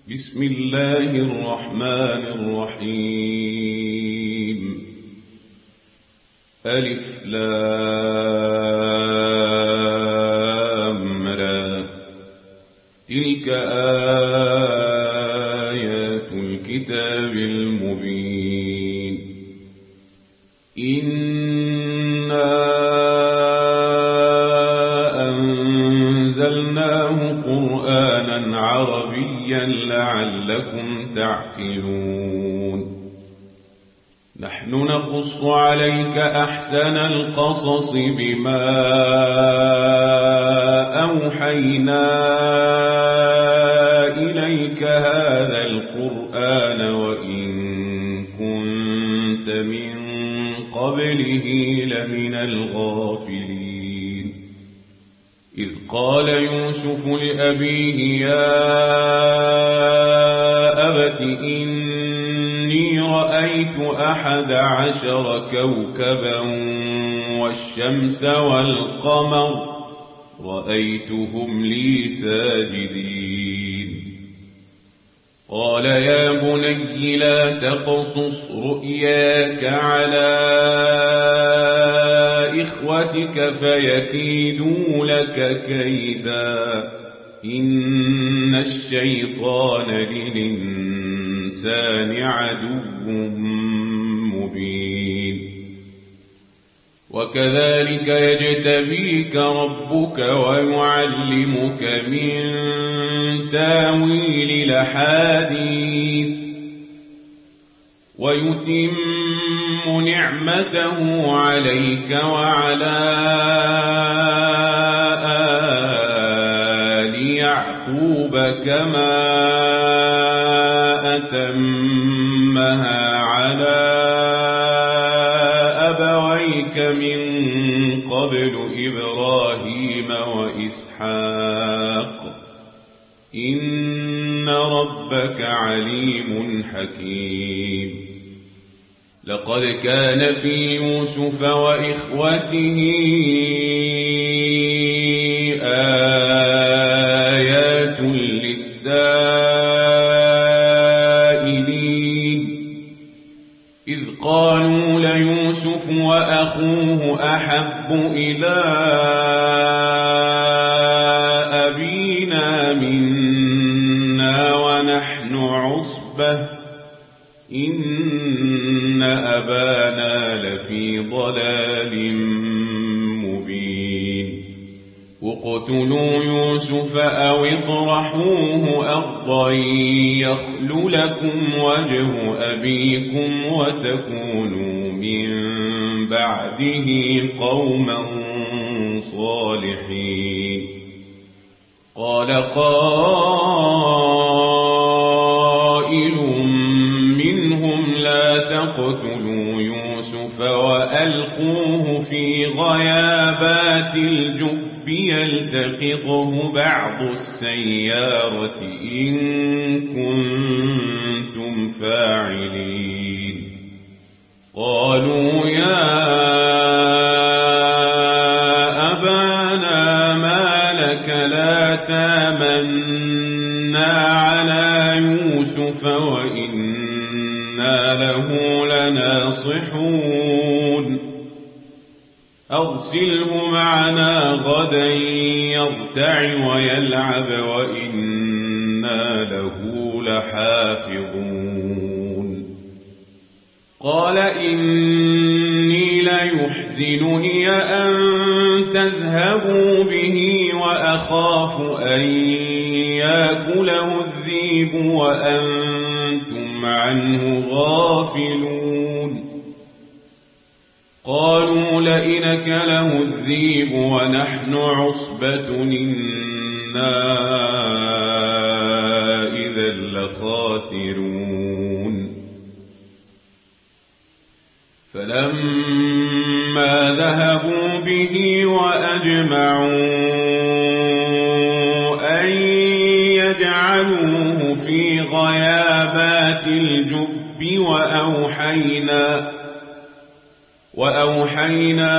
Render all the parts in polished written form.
بسم الله الرحمن الرحيم. ألف لام را. تلك آيات الكتاب المبين. إنا أنزلناه قرآنا عربيا لعلكم تعقلون. نحن نقص عليك أحسن القصص بما أوحينا إليك هذا القرآن وإن كنت من قبله لمن الغافلين. إذ قال يوسف لأبيه يا أبت إني رأيت 11 كوكبا والشمس والقمر رأيتهم لي ساجدين. قال يا بني لا تقصص رؤياك على إخوتك فيكيدوا لك كيدا إن الشيطان للإنسان عدو مبين. وكذلك يجتبيك ربك ويعلمك من تاويل الأحاديث ويتم نعمته عليك وعلى آل يعقوب كما أتمها على أبويك من قبل إبراهيم وإسحاق إن ربك عليم حكيم. لقد كان في يوسف وإخوته آيات للسائلين إذ قالوا ليوسف وأخوه أحب إلى أبينا منا ونحن عصبة إن أبانا لفي ضلال مبين. اقتلوا يوسف أو اطرحوه أرضا يخل لكم وجه أبيكم وتكونوا من بعده قوما صالحين. قال قائل منهم لا تقتلوا يوسف وألقوه في غيابات الجب يلتقطه بعض السيارة إن كنتم فاعلين. قالوا يا أبانا ما لك لا تامنا على يوسف وإنا له لناصحون. أرسله معنا غدا يرتع ويلعب وإنا له لحافظون. قال إني ليحزنني أن تذهبوا به وأخاف أن يأكله الذئب وأنتم عنه غافلون. قالوا لئن أكله الذئب ونحن عصبة إنا إذا لخاسرون. فلما ذهبوا به وأجمعوا أن يجعلوه في غيابات الجب وأوحينا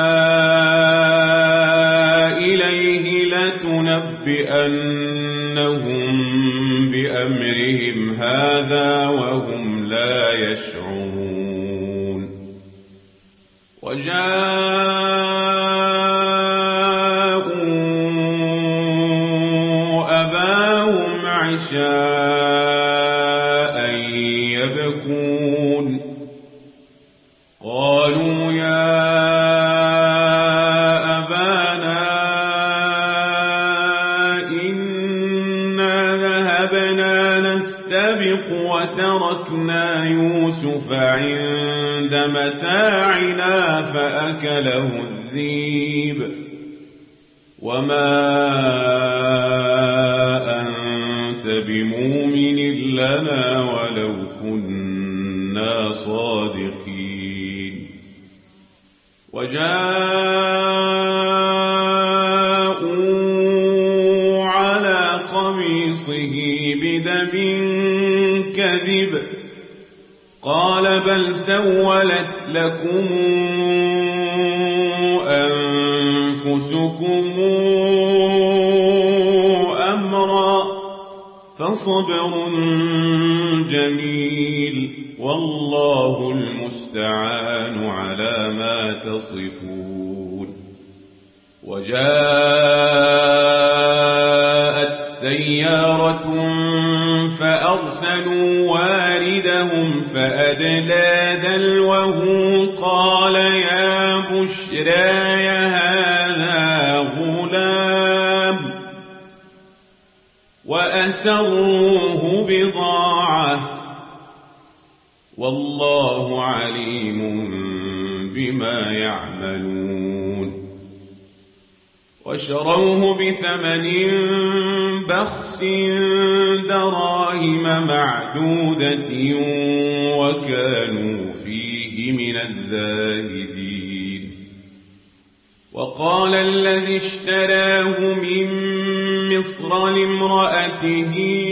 إليه لتنبئنهم أمرهم هذا وهم لا يشعرون وجاءوا أباهم عشاء يبكون قالوا يا أبانا إنا ذهبنا نستبق وتركنا يوسف عند متاعنا فأكله الذئب وما أنت بمؤمن لنا ولو كنا صادقين وجاءوا على قميصه بدم كذب قال بل سولت لكم أنفسكم أمرا فصبر جميل والله المستعان على ما تصفون وجاءت سيارة فأرسلوا واردهم فأدلى دلوه قال يا بشراي هذا غلام وأسروه بضاعة والله عليم بما يعملون وشروه بثمن بخس دراهم معدودة وكانوا فيه من الزاهدين وقال الذي اشتراه من مصر لامرأته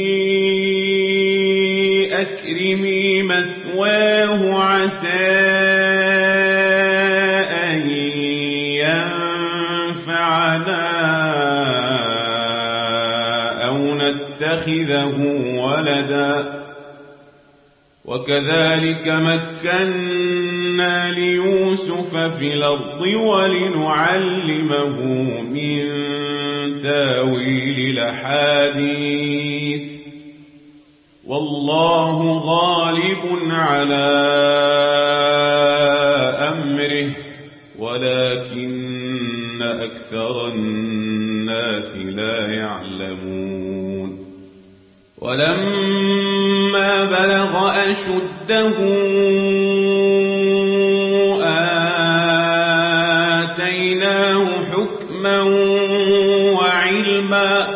أكرمي مثواه عسى أن ينفعنا أو نتخذه ولدا وكذلك مكنا ليوسف في الأرض ولنعلمه من تاويل الأحاديث والله غالب على أمره ولكن أكثر الناس لا يعلمون ولما بلغ أشده آتيناه حكما وعلما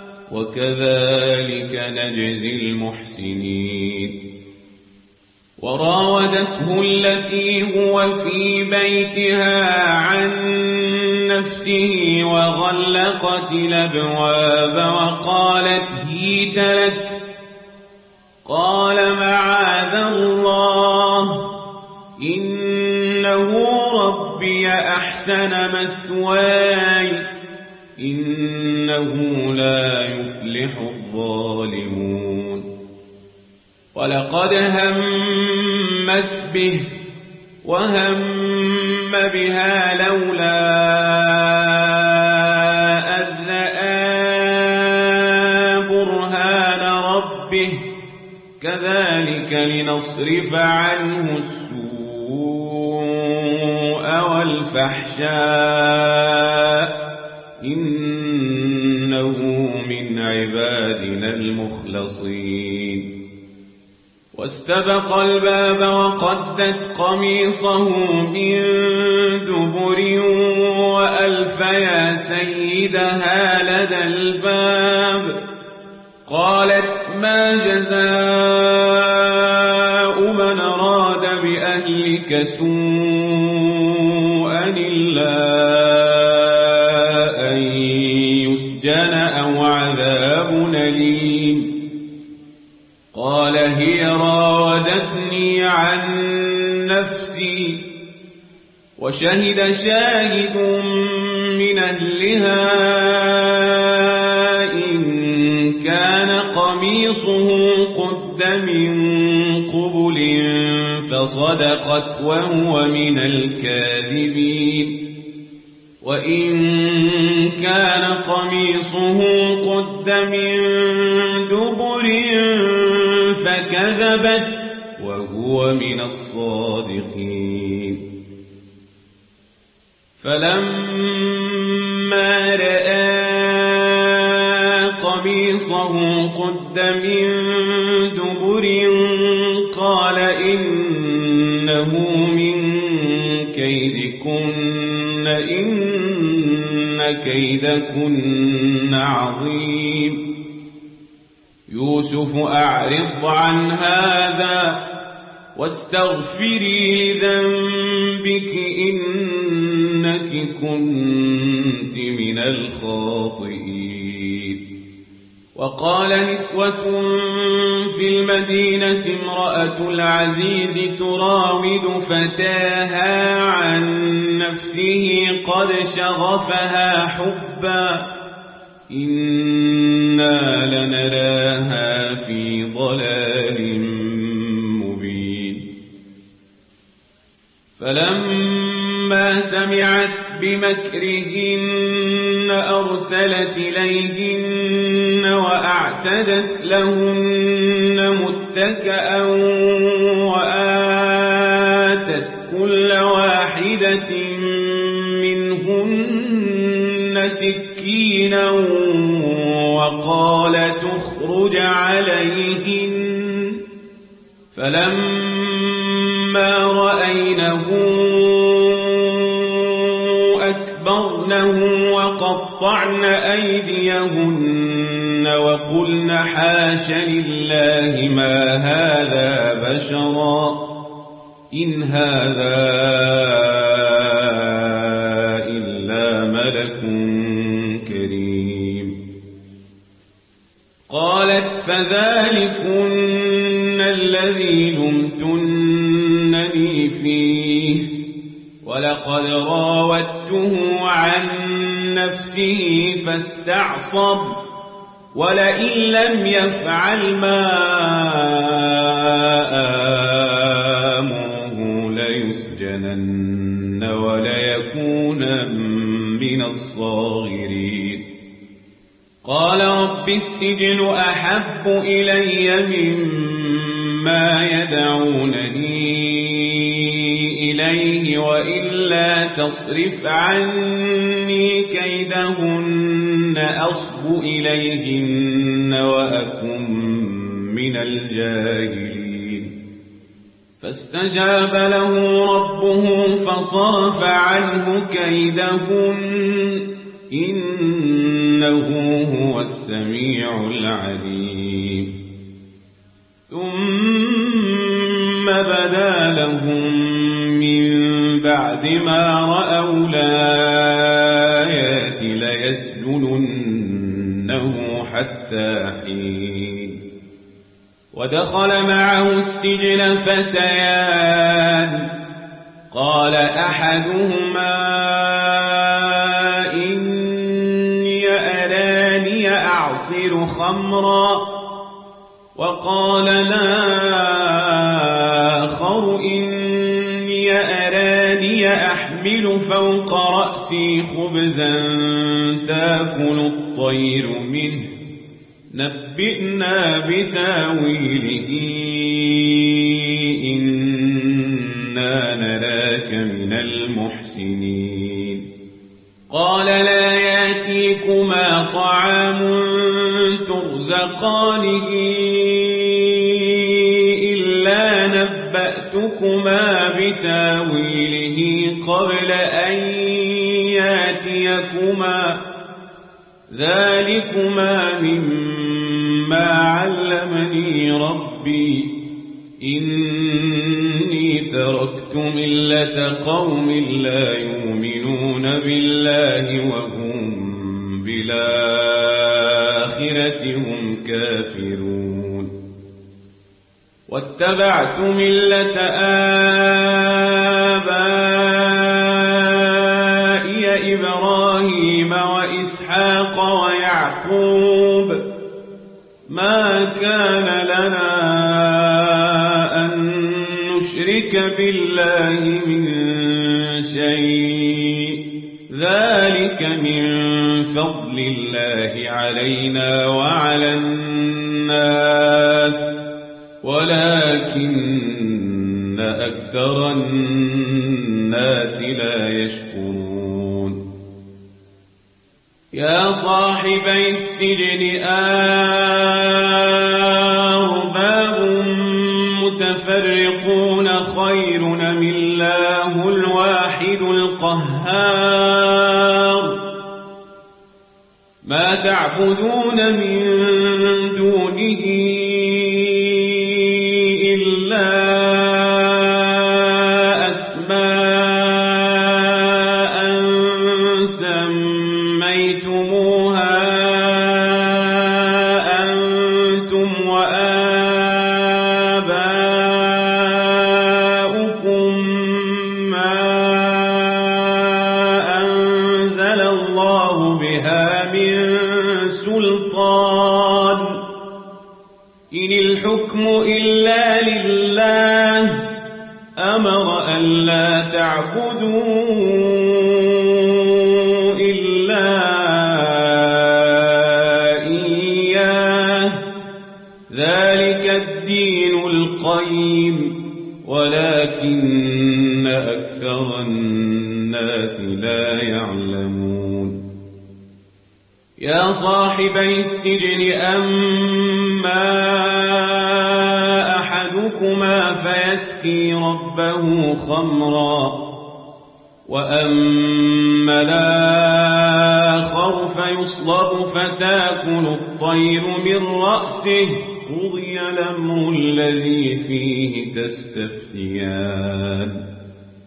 وكذلك نجزي المحسنين وراودته التي هو في بيتها عن نفسه وغلقت الأبواب وقالت هيت لك قال معاذ الله إنه ربي أحسن مثواي إنه لا يفلح الظالمون ولقد همت به وهم بها لولا أن رأى برهان ربه كذلك لنصرف عنه السوء والفحشاء إنه من عبادنا المخلصين واستبق الباب وقدت قميصه من دبر وألف يا سيدها لدى الباب قالت ما جزاء من أراد بأهلك سوءا إلا أن يسجن أو عذاب أليم قال هي راودتني عن نفسي وشهد شاهد من أهلها إن كان قميصا قميصه قد من قبل فصدقت وهو من الكاذبين وإن كان قميصه قد من دبر فكذبت وهو من الصادقين فلما رأى قميصه قد من دبر قال إنه من كيدكن إن كيدكن عظيم يوسف أعرض عن هذا واستغفري لذنبك إنك كنت من الخاطئين وقال نسوة في المدينة امرأة العزيز تراود فتاها عن نفسه قد شغفها حبا إنا لنراها في ضلال مبين فلما سمعت بمكرهن أرسلت إليهن وأعتدت لهن متكأ وآتت كل واحدة منهن سكينا وقال تخرج عليهن فلما رأينه أكبرنه وقطعن أيديهن وقلن حاش لله ما هذا بشرا إن هذا إلا ملك كريم قالت فذلكن الذي لمتنني فيه ولقد راودته عن نفسه فاستعصم ولئن لم يفعل ما آمره ليسجنن وليكون من الصاغرين قال رب السجن أحب إلي مما يدعونني إليه وإلا تصرف عني كيدهن أصب إليهن وأكن من الجاهلين فاستجاب له ربه فصرف عنه كيدهن إنه هو السميع العليم ثم بدا لهم من بعد ما رأوا الآيات ليسجننه حتى حين ودخل معه السجن فتيان قال أحدهما إني أراني أعصر خمرا وقال الآخر إني أراني أحمل فوق رأسي خبزا تأكل الطير منه نبئنا بتاويله إنا نراك من المحسنين قال لا يأتيكما طعام ترزقانه إلا نبأتكما بتاويله قبل أن يأتيكما ذلكما مما علمني ربي إني تركت ملة قوم لا يؤمنون بالله وهم بالآخرة هم كافرون واتبعت ملة آبائي إبراهيم وإسحاق ويعقوب ما كان لنا أن نشرك بالله من شيء ذلك من فضل الله علينا وعلى الناس ولكن أكثر الناس لا يشكرون يا صاحبي السجن أرباب متفرقون خير أم الله الواحد القهار ما تعبدون من دونه إلا أسماء سميتموها أنتم وآباؤكم ما أنزل الله بها من سلطان إن الحكم إلا لله أمر أن لا تعبدوا إلا إياه ذلك الدين القيم ولكن أكثر الناس لا يعلمون يا صاحبي السجن أما أحدكما فيسقي ربه خمرا وأما الآخر فيصلب فتاكل الطير من رأسه قضي الأمر الذي فيه تستفتيان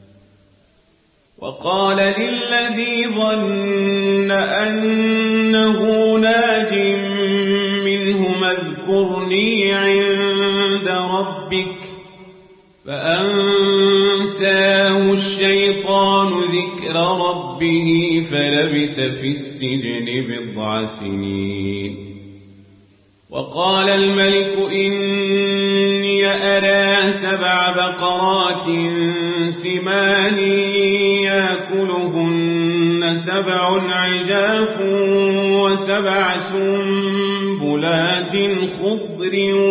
وقال للذي ظن أنه ناج منهما اذكرني عند ربك فأنساه الشيطان ذكر ربه فلبث في السجن بضع سنين وقال الملك إني أرى 7 بقرات سمان يأكلهن 7 عجاف و7 سنبلات خضر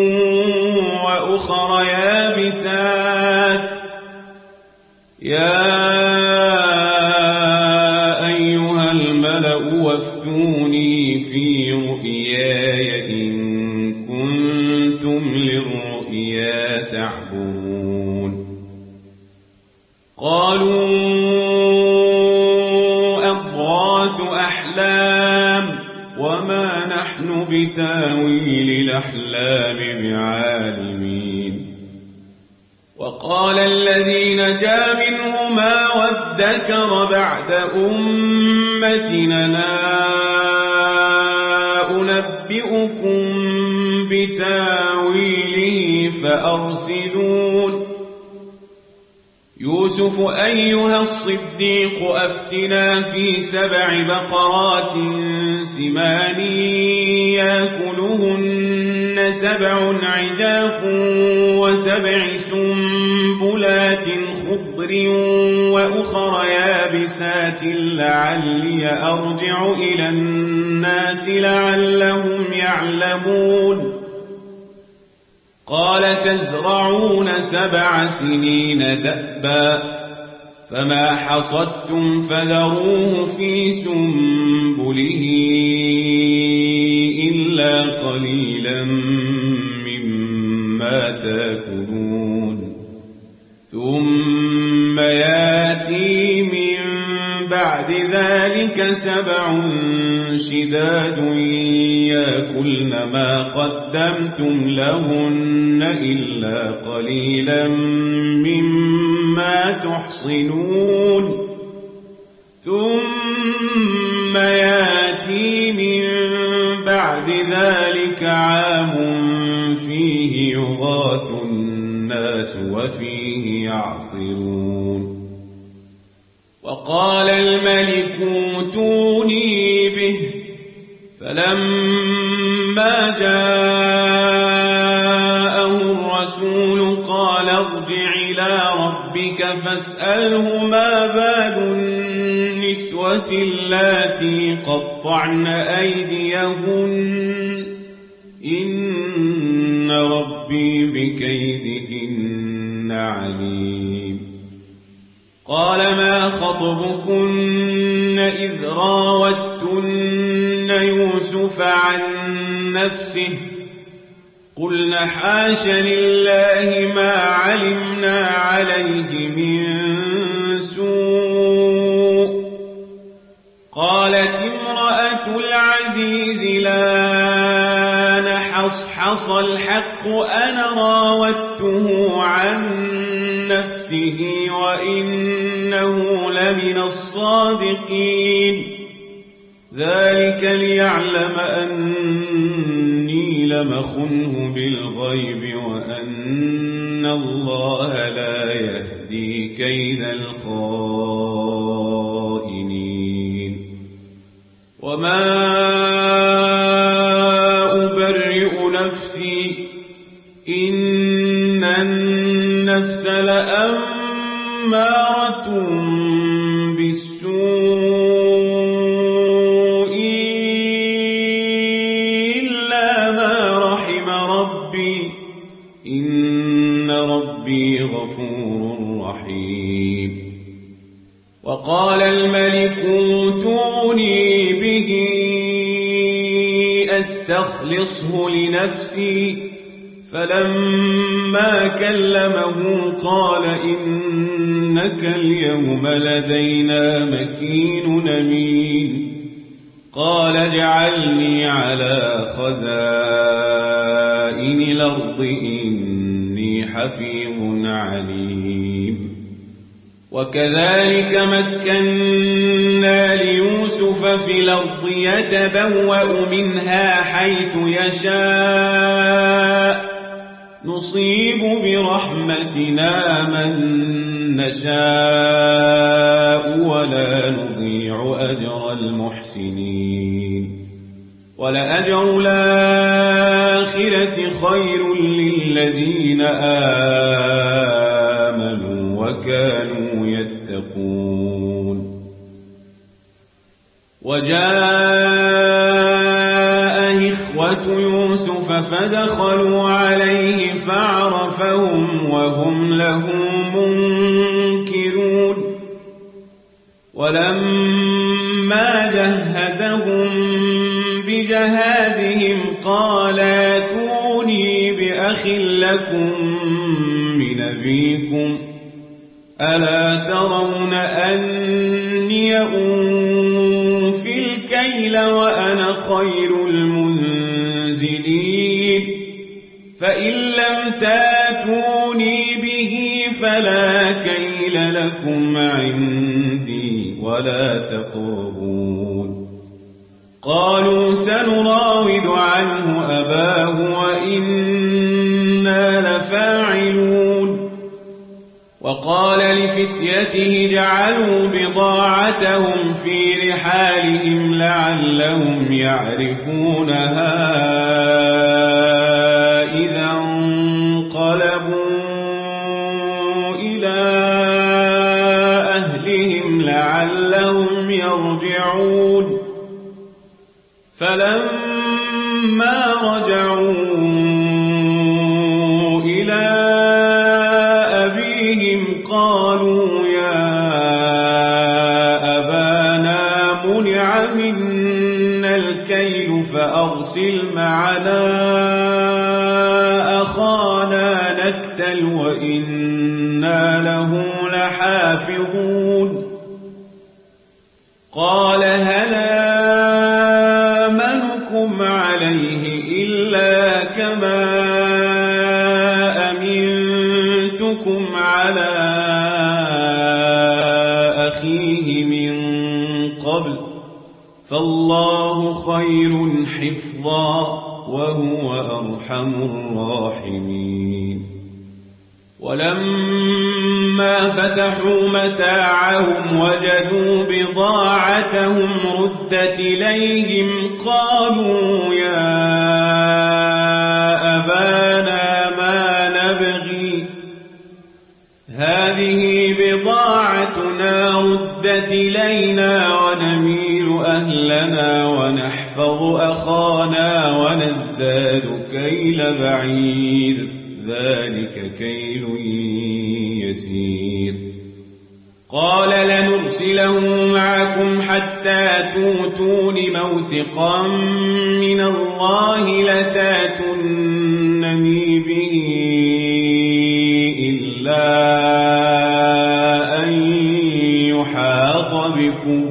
وأخر يابسات يا أيها الملأ وافتوني في رؤياي إن كنتم للرؤيا تعبرون قالوا أضغاث أحلام وما نحن بتاويل الأحلام بعالمين وقال الذي نجا منهما وادكر بعد أمتنا أنبئكم بتاويله فأرسلون يوسف أيها الصديق أفتنا في 7 بقرات سمان يأكلهن 7 عجاف و7 سنبلات خضر وأخر يابسات لعلي أرجع إلى الناس لعلهم يعلمون قال تزرعون 7 سنين دأبا فما حصدتم فذروه في سنبله إلا قليلا مما تأكلون ثم ياتي من بعد ذلك 7 شداد يأكلن ما قدمتم لهن إلا قليلا مما تحصنون ثم ياتي من بعد ذلك عام فيه يغاث الناس وفيه يعصرون وقال الملك اوتوني به فلما جاء الرسول قال ارجع إلى ربك فاسأله ما بال النسوة اللاتي قطعن أيديهن إن ربي بكيدهن عليم. قال ما خطبكن إذ راوتن يوسف عن نفسه قلنا حاش لله ما علمنا عليه من سوء. قالت امرأة العزيز لا نحصحص الحق أنا راودته عن نفسه وإنه لمن الصادقين ذلك ليعلم أني لمخنه بالغيب وأن الله لا يهدي كيد الخائنين. وما أبرئ نفسي إن النفس لأمارة بالسوء إلا ما رحم ربي إن ربي غفور رحيم. وقال الملك اوتوني به أستخلصه لنفسي فلما كلمه قال إنك اليوم لدينا مكين أمين. قال اجعلني على خزائن الأرض إني حفيظ عليم. وكذلك مكنا ليوسف في الأرض يتبوأ منها حيث يشاء نصيب برحمتنا من نشاء ولا نضيع أجر المحسنين. ولأجر الآخرة خير للذين آمنوا وكانوا يتقون. وجاء إخوة يوسف فدخلوا عليه فعرفهم وهم له منكرون. ولما جهزهم بجهازهم قال ائتوني بأخ لكم من أبيكم ألا ترون أني أوفي الكيل وأنا خير المنزلين. فإن لم تاتوني به فلا كيل لكم عندي ولا تقربون. قالوا سنراود عنه أباه وإنا لفاعلون. وقال لفتيته جعلوا بضاعتهم في رحالهم لعلهم يعرفونها إذا انقلبوا إلى أهلهم لعلهم يرجعون. فلما رجعوا إلى أبيهم قالوا يا أبانا منع منا الكيل فأرسل معنا أخانا نكتل وإنا له لحافظون. قال هل آمنكم عليه إلا كما أمنتكم على أخيه من قبل فالله خير حفظا وهو أرحم الراحمين. ولما فتحوا متاعهم وجدوا بضاعتهم ردت إليهم قالوا يا أبانا ما نبغي هذه بضاعتنا ردت إلينا ونميل أهلنا ونحفظ أخانا ونزداد كيل بعير ذلك كيل يسير قال لنرسله معكم حتى توتون موثقا من الله لتاتونني به إلا أن يحاط بكم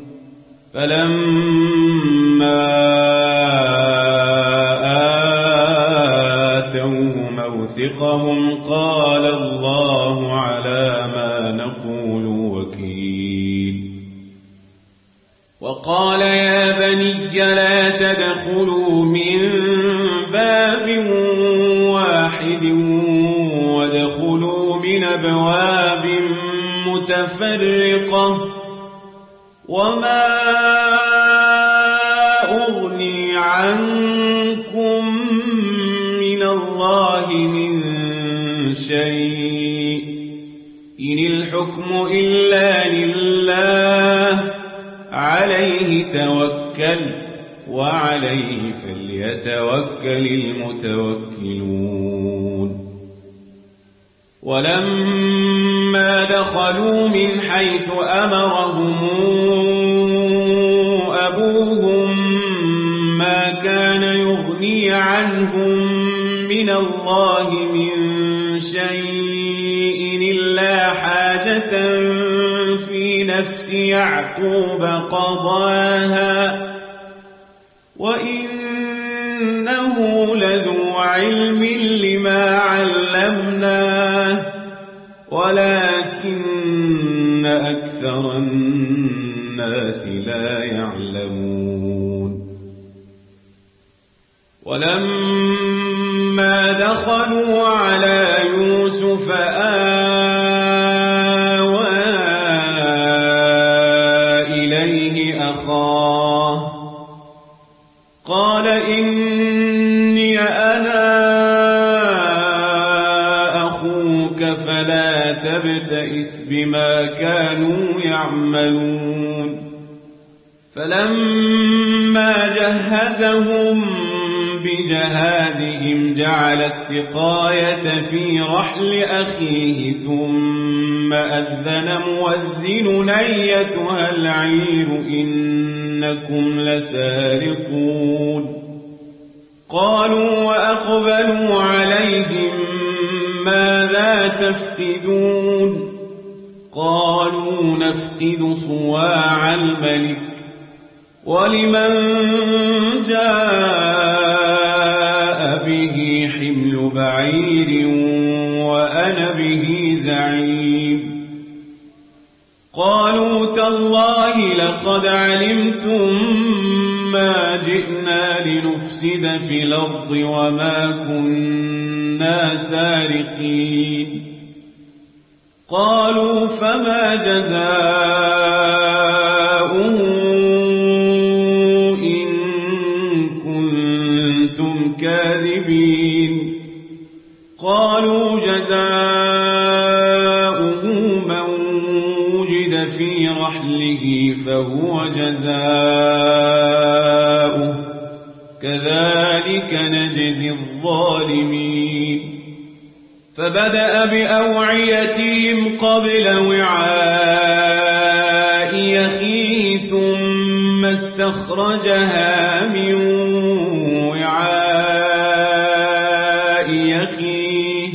فلما آتوه موثقهم قال الله على ما نقول وكيل وقال يا بني لا تدخلوا من باب واحد وادخلوا من أبواب متفرقة وما أغني عنكم من الله من شيء إن الحكم إلا لله عليه توكلت وعليه فليتوكل المتوكلون ولما دخلوا من حيث أمرهم أبوهم ما كان يغني عنهم من الله من شيء إلا حاجة في نفس يعقوب قضاها وإنه لذو علم لما علمناه ولكن أكثر الناس لا يعلمون ولما دخلوا على يوسف آوى إليه أخاه قال إني أنا أخوك فلا تبتئس بما كانوا يعملون فلما جهزهم بجهازهم جعل السقاية في رحل أخيه ثم أذن مؤذن أيتها العير إنكم لسارقون قالوا وأقبلوا عليهم ماذا تفقدون قالوا نفقد صواع الملك ولمن جاء به حمل بعير وأنا به زعيم قالوا تالله لقد علمتم ما جئنا لنفسد في الأرض وما كنا سارقين قالوا فما جزاؤه كاذبين قالوا جزاؤه من وجد في رحله فهو جزاؤه كذلك نجزي الظالمين فبدأ بأوعيتهم قبل وعاء أخيه ثم استخرجها من أخيه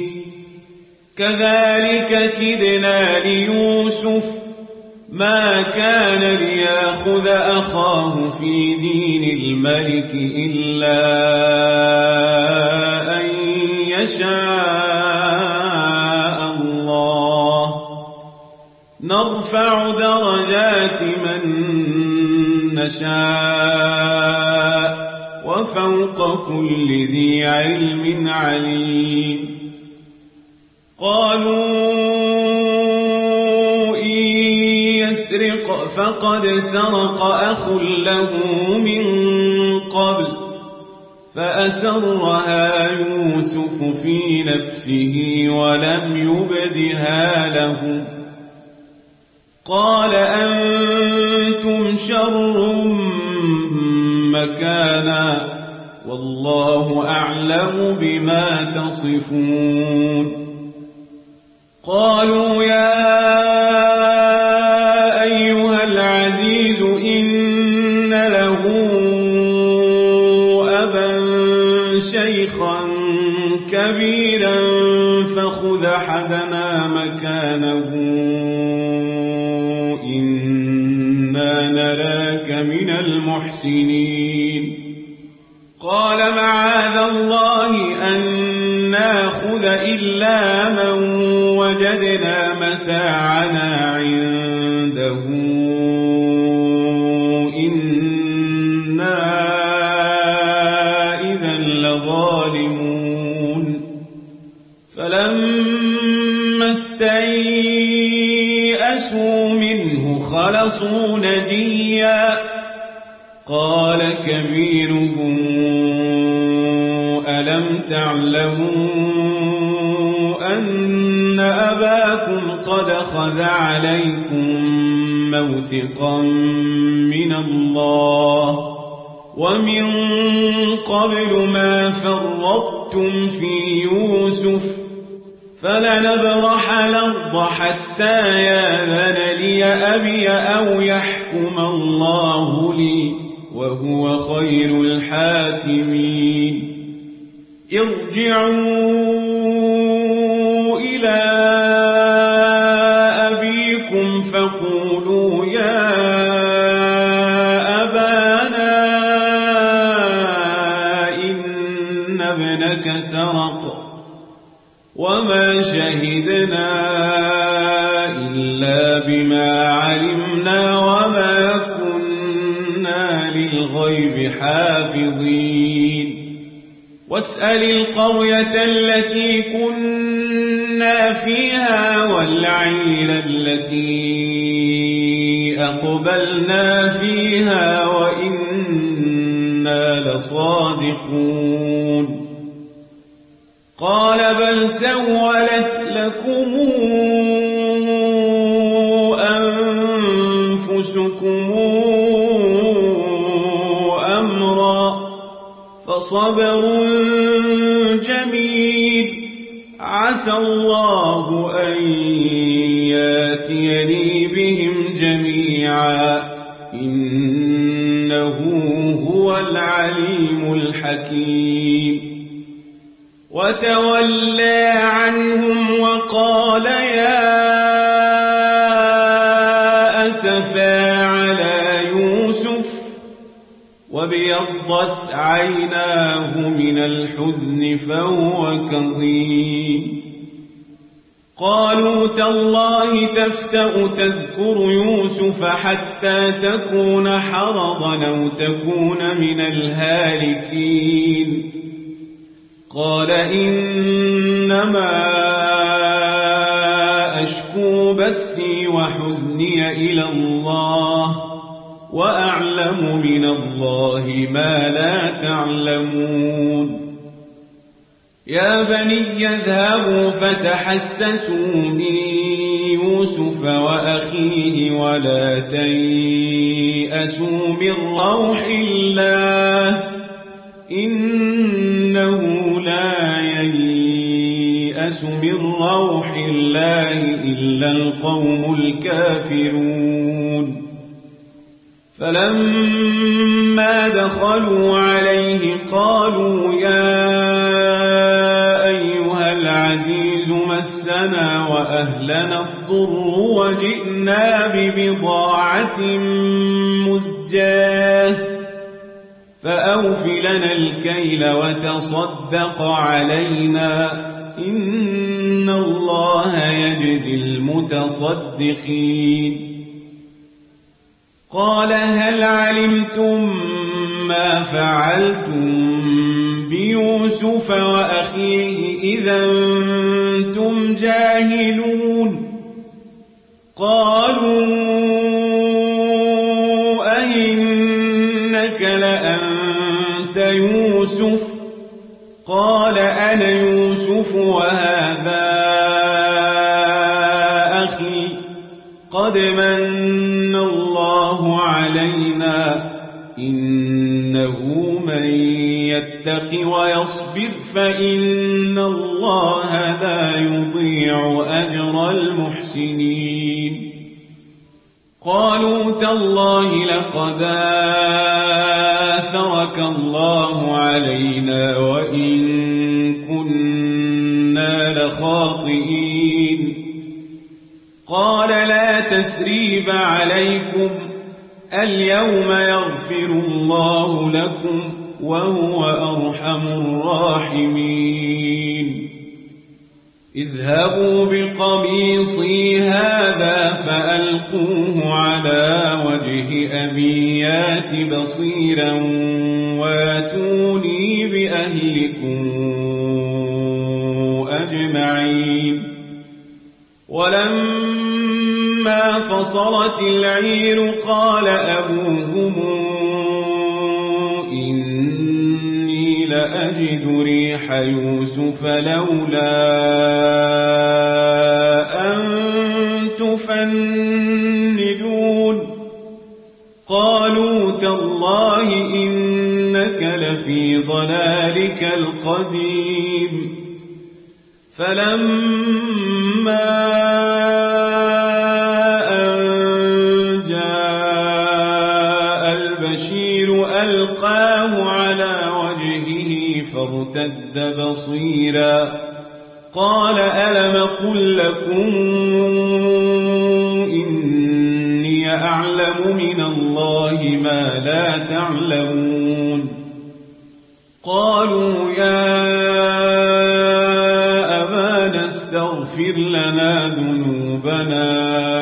كذلك كدنا ليوسف ما كان ليأخذ أخاه في دين الملك إلا أن يشاء الله نرفع درجات من نشاء وفوق كل ذي علم عليم قالوا إن يسرق فقد سرق أخ له من قبل فأسرها يوسف في نفسه ولم يبدها لهم قال أنتم شر مكانا والله أعلم بما تصفون قالوا يا أيها العزيز إن له أبا شيخا كبيرا فخذ أحدنا مكانه إنا نراك من المحسنين قال معاذ الله أن ناخذ إلا من وجدنا متاعنا عنده إنا إذا لظالمون فلما استيئسوا منه خلصوا نجيا قال كبيرهم ألم تعلموا أن أباكم قد خذ عليكم موثقا من الله ومن قبل ما فرطتم في يوسف فلنبرح الأرض حتى يأذن لي أبي أو يحكم الله لي وهو خير الحاكمين ارجعوا إلى أبيكم فقولوا يا أبانا إن ابنك سرق وما شهدنا إلا بما علمنا وما كنا للغيب حافظين واسأل القرية التي كنا فيها والعير التي أقبلنا فيها وإنا لصادقون قال بل سولت لكم أنفسكم أمرا فصبر جميل عسى الله أن ياتيني بهم جميعا إنه هو العليم الحكيم وتولى عنهم وقال يا أسفا على يوسف وابيضت عيناه من الحزن فهو كظيم قالوا تالله تفتأ تذكر يوسف حتى تكون حرضا أو تكون من الهالكين قال إنما أشكو بثي وحزني إلى الله وأعلم من الله ما لا تعلمون يا بني اذهبوا فتحسسوا من يوسف وأخيه ولا تيأسوا من روح الله إنه لا ييأس من روح الله إلا القوم الكافرون فلما دخلوا عليه قالوا يا أيها العزيز مسنا وأهلنا الضر وجئنا ببضاعة مزجاة فأوف لنا الكيل وتصدق علينا إن الله يجزي المتصدقين قال هل علمتم ما فعلتم بيوسف وأخيه إذا أنتم جاهلون قالوا أئنك لأنت يوسف لقد من الله علينا إنه من يتق ويصبر فإن الله لا يضيع أجر المحسنين قالوا تالله لقد آثرك الله علينا وإن كنا لخاطئين قال لا تثريب عليكم اليوم يغفر الله لكم وهو أرحم الراحمين اذهبوا بقميصي هذا فألقوه على وجه أبي يات بصيرا واتوني بأهلكم أجمعين ولما فصلت العير قال أبوهم إني لأجد ريح يوسف لولا أن تفندون قالوا تالله إنك لفي ضلالك القديم فلما أن جاء البشير ألقاه على وجهه فارتد بصيرا قال ألم قل لكم إني أعلم من الله ما لا تعلمون قالوا يا استغفر لنا ذنوبنا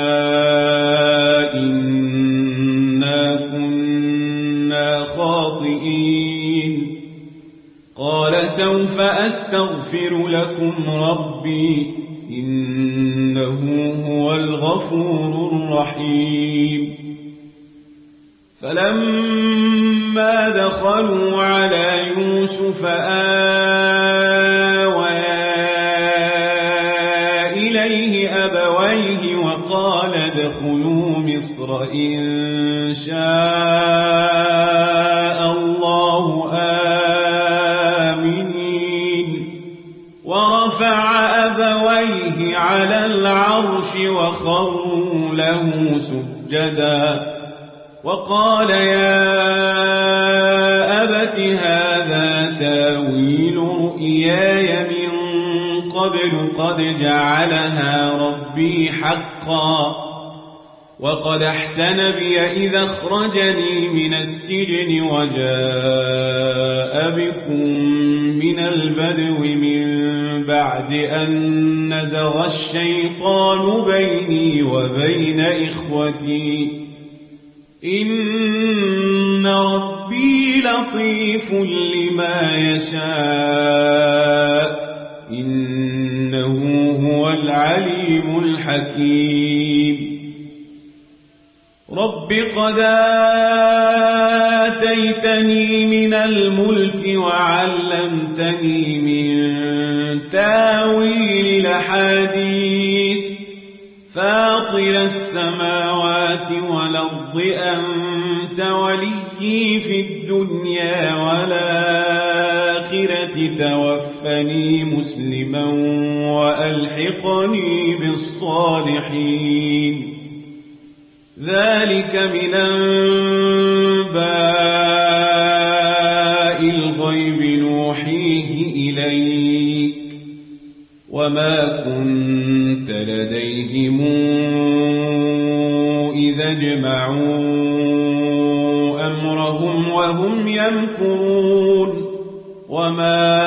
إنا كنا خاطئين قال سوف أستغفر لكم ربي إنه هو الغفور الرحيم فلما دخلوا على يوسف أبويه وقال ادخلوا مصر إن شاء الله آمنين ورفع أبويه على العرش وخروا له سجدا وقال يا أبت هذا تاويل رؤياي من قبل قد جعلها ربي حقا وقد أحسن بي إذا أخرجني من السجن وجاء بكم من البدو من بعد أن نزغ الشيطان بيني وبين إخوتي إن ربي لطيف لما يشاء إنه هو العليم الحكيم رب قد آتيتني من الملك وعلمتني من تاويل الأحاديث فاطر السماوات والأرض أنت وليي في الدنيا والآخرة توفني مسلما وألحقني بالصالحين ذلك من أنباء الغيب نوحيه إليك وما كنت لديهم إذا اجمعوا أمرهم وهم يمكرون وما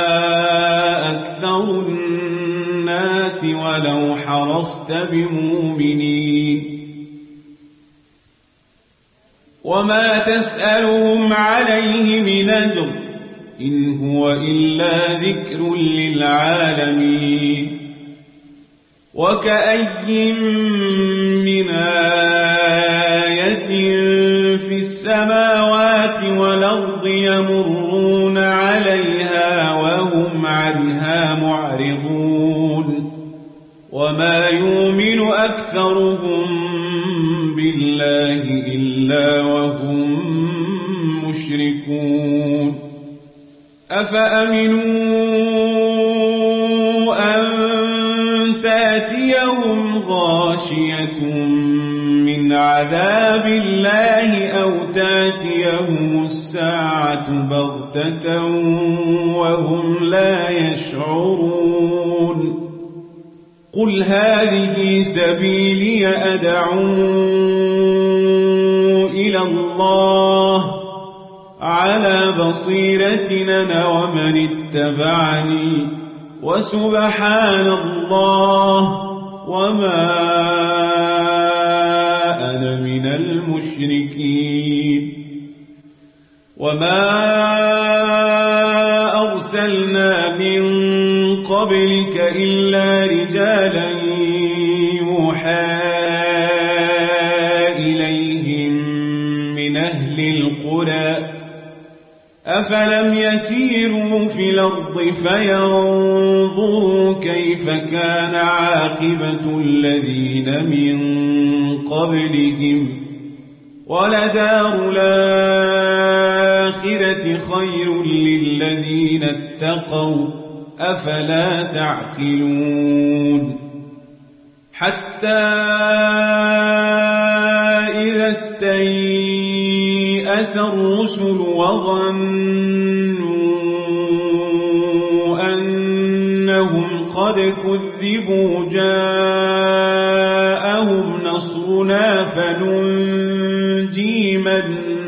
أكثر الناس ولو حرصت بمؤمنين وما تسألهم عليه من أجر إن هو إلا ذكر للعالمين وكأي من آية في السماوات والأرض يمرون عليها وهم عنها معرضون وما يؤمن أكثرهم بالله إلا وهم مشركون أفأمنوا أن تأتيهم غاشية من عذاب الله أو تأتيهم الساعة بغتة وهم لا يشعرون قل هذه سبيلي أدعو إلى الله على بصيرة أنا ومن اتبعني وسبحان الله وما أنا من المشركين وما أرسلنا من قبلك إلا رجالا يوحى إليهم من أهل القرى أفلم يسيروا في الأرض فينظروا كيف كان عاقبة الذين من قبلهم ولدار الآخرة خير للذين اتقوا أفلا تعقلون حتى إذا استيأس الرسل وظنوا أنهم قد كذبوا جاءهم نصرنا فننجي من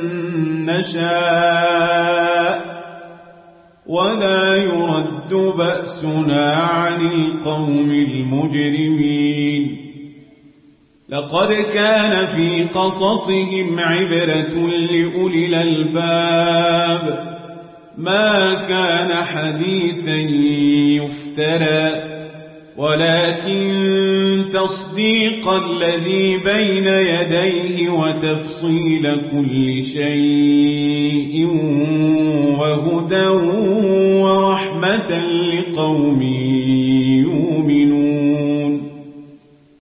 نشاء ولا يرد بأسنا عن القوم المجرمين لقد كان في قصصهم عبرة لأولي الألباب ما كان حديثا يفترى ولكن تصديق الذي بين يديه وتفصيل كل شيء وهدى ورحمة لقوم